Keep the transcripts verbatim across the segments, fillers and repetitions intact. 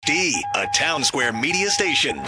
D, a Town Square media station.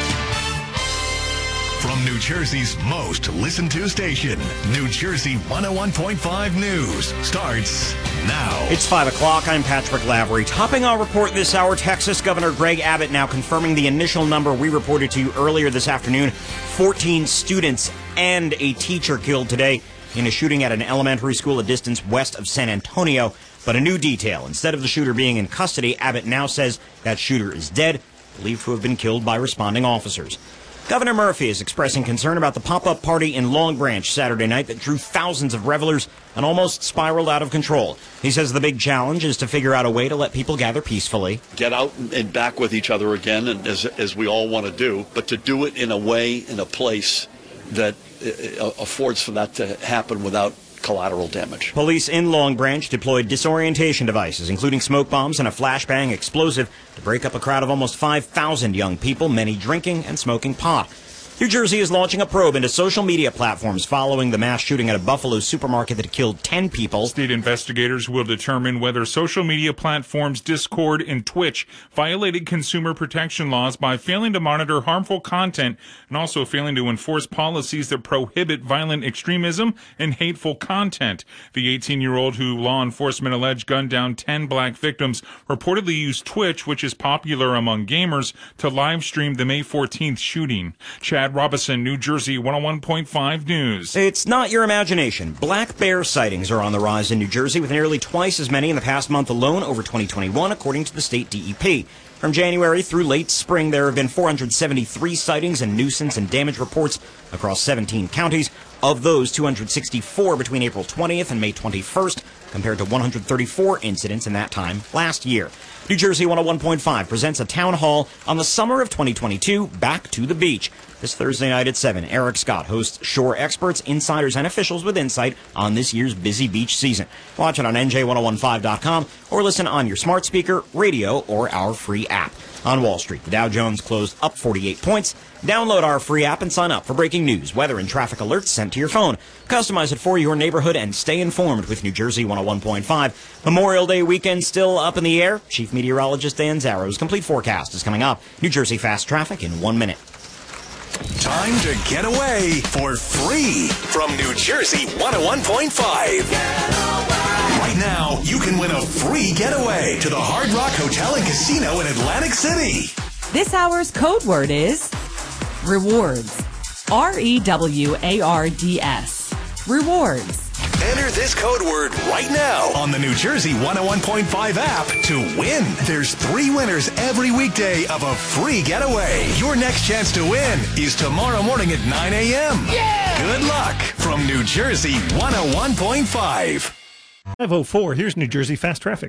From New Jersey's most listened to station, New Jersey one oh one point five News starts now. It's five o'clock. I'm Patrick Lavery. Topping our report this hour, Texas Governor Greg Abbott now confirming the initial number we reported to you earlier this afternoon. fourteen students and a teacher killed today in a shooting at an elementary school a distance west of San Antonio. But a new detail. Instead of the shooter being in custody, Abbott now says that shooter is dead, believed to have been killed by responding officers. Governor Murphy is expressing concern about the pop-up party in Long Branch Saturday night that drew thousands of revelers and almost spiraled out of control. He says the big challenge is to figure out a way to let people gather peacefully. Get out and back with each other again, and as, as we all want to do, but to do it in a way, in a place that uh, affords for that to happen without collateral damage. Police in Long Branch deployed disorientation devices, including smoke bombs and a flashbang explosive, to break up a crowd of almost five thousand young people, many drinking and smoking pot. New Jersey is launching a probe into social media platforms following the mass shooting at a Buffalo supermarket that killed ten people. State investigators will determine whether social media platforms Discord and Twitch violated consumer protection laws by failing to monitor harmful content and also failing to enforce policies that prohibit violent extremism and hateful content. The eighteen-year-old who law enforcement alleged gunned down ten black victims reportedly used Twitch, which is popular among gamers, to live stream the May fourteenth shooting. Chad Robinson, New Jersey one oh one point five News. It's not your imagination. Black bear sightings are on the rise in New Jersey, with nearly twice as many in the past month alone over twenty twenty-one, according to the state D E P. From January through late spring, there have been four hundred seventy-three sightings and nuisance and damage reports across seventeen counties. Of those, two hundred sixty-four between April twentieth and May twenty-first, compared to one hundred thirty-four incidents in that time last year. New Jersey one oh one point five presents a town hall on the summer of twenty twenty-two, Back to the Beach. This Thursday night at seven, Eric Scott hosts shore experts, insiders, and officials with insight on this year's busy beach season. Watch it on N J ten fifteen dot com or listen on your smart speaker, radio, or our free app. On Wall Street, the Dow Jones closed up forty-eight points. Download our free app and sign up for breaking news, weather, and traffic alerts sent to your phone. Customize it for your neighborhood and stay informed with New Jersey one oh one point five. Memorial Day weekend still up in the air. Chief Meteorologist Dan Zarrow's complete forecast is coming up. New Jersey Fast Traffic in one minute. Time to get away for free from New Jersey one oh one point five. Right now, you can win a free getaway to the Hard Rock Hotel and Casino in Atlantic City. This hour's code word is rewards. R E W A R D S. Rewards. Enter this code word right now on the New Jersey one oh one point five app to win. There's three winners every weekday of a free getaway. Your next chance to win is tomorrow morning at nine a.m. Yeah! Good luck from New Jersey one oh one point five. five oh four, here's New Jersey Fast Traffic.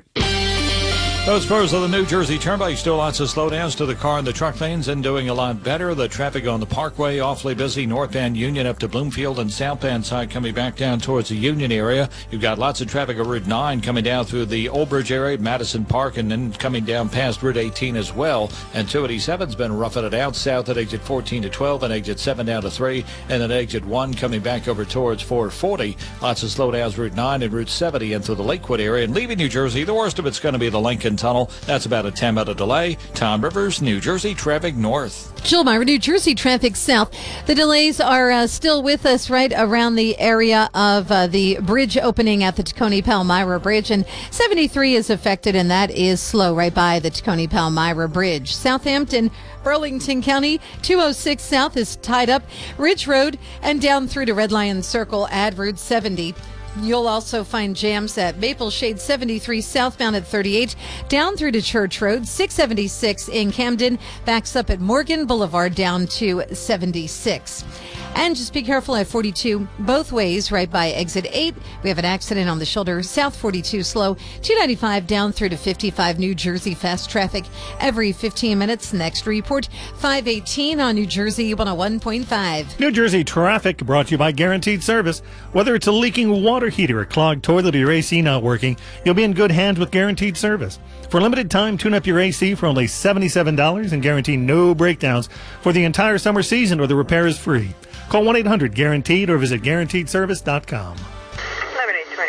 Those pros of the New Jersey Turnpike, still lots of slowdowns to the car and the truck lanes, and doing a lot better. The traffic on the Parkway, awfully busy. Northbound Union up to Bloomfield, and southbound side coming back down towards the Union area. You've got lots of traffic on Route nine coming down through the Old Bridge area, Madison Park, and then coming down past Route eighteen as well. And two eighty-seven's been roughing it out south at exit fourteen to twelve, and exit seven down to three, and then exit one coming back over towards four forty. Lots of slowdowns Route nine and Route seventy into the Lakewood area. And leaving New Jersey, the worst of it's going to be the Lincoln Tunnel. That's about a ten minute delay. Tom Rivers, New Jersey traffic north. Jill Meyer, New Jersey traffic south. The delays are uh, still with us right around the area of uh, the bridge opening at the Tacony-Palmyra Bridge, and seventy-three is affected, and that is slow right by the Tacony-Palmyra Bridge. Southampton, Burlington County, two oh six south is tied up. Ridge Road and down through to Red Lion Circle at Route seventy. You'll also find jams at Maple Shade seventy-three southbound at thirty-eight, down through to Church Road. six seventy-six in Camden backs up at Morgan Boulevard down to seventy-six. And just be careful at forty-two both ways right by exit eight. We have an accident on the shoulder. South forty-two slow. two ninety-five down through to fifty-five. New Jersey fast traffic every fifteen minutes. Next report, five eighteen on New Jersey one oh one point five. New Jersey traffic brought to you by Guaranteed Service. Whether it's a leaking water heater, a clogged toilet, or your A C not working, you'll be in good hands with Guaranteed Service. For a limited time, tune up your A C for only seventy-seven dollars and guarantee no breakdowns for the entire summer season, or the repair is free. Call one eight hundred guaranteed or visit guaranteed service dot com. eleven eight twenty-five.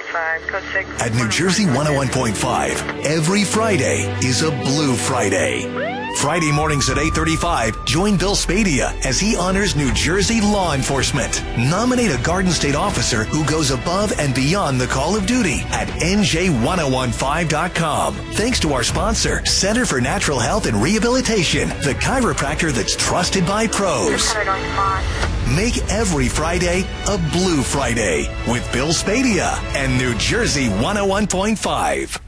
At New Jersey one oh one point five, every Friday is a Blue Friday. Friday mornings at eight thirty-five, join Bill Spadia as he honors New Jersey law enforcement. Nominate a Garden State officer who goes above and beyond the call of duty at N J ten fifteen dot com. Thanks to our sponsor, Center for Natural Health and Rehabilitation, the chiropractor that's trusted by pros. Make every Friday a Blue Friday with Bill Spadia and New Jersey one oh one point five.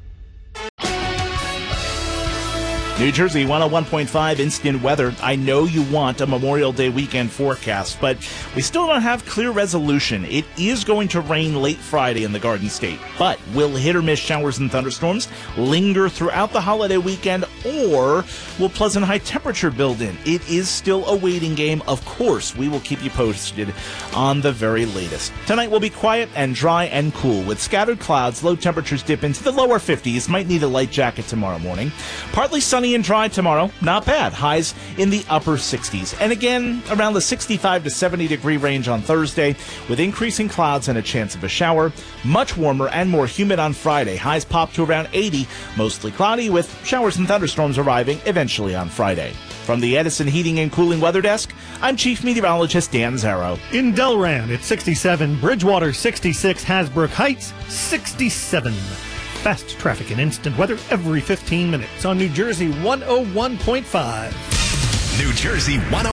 New Jersey one oh one point five instant weather. I know you want a Memorial Day weekend forecast, but we still don't have clear resolution. It is going to rain late Friday in the Garden State, but will hit or miss showers and thunderstorms linger throughout the holiday weekend, or will pleasant high temperature build in? It is still a waiting game. Of course, we will keep you posted on the very latest. Tonight will be quiet and dry and cool with scattered clouds. Low temperatures dip into the lower fifties. Might need a light jacket tomorrow morning. Partly sunny and dry tomorrow. Not bad. Highs in the upper sixties. And again, around the sixty-five to seventy degree range on Thursday with increasing clouds and a chance of a shower. Much warmer and more humid on Friday. Highs pop to around eighty. Mostly cloudy with showers and thunderstorms arriving eventually on Friday. From the Edison Heating and Cooling Weather Desk, I'm Chief Meteorologist Dan Zarrow. In Delran, it's sixty-seven. Bridgewater, sixty-six. Hasbrook Heights, sixty-seven. Fast traffic and instant weather every fifteen minutes on New Jersey one oh one point five. New Jersey one oh